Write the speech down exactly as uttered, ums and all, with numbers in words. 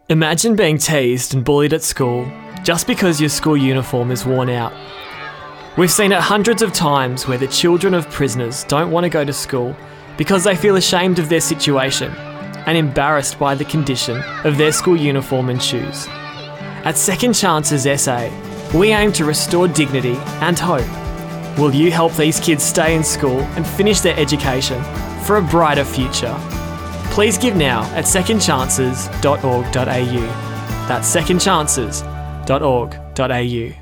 Imagine being teased and bullied at school just because your school uniform is worn out. We've seen it hundreds of times where the children of prisoners don't want to go to school because they feel ashamed of their situation and embarrassed by the condition of their school uniform and shoes. At Second Chances S A, we aim to restore dignity and hope. Will you help these kids stay in school and finish their education for a brighter future? Please give now at second chances dot org dot a u. That's second chances dot org dot a u.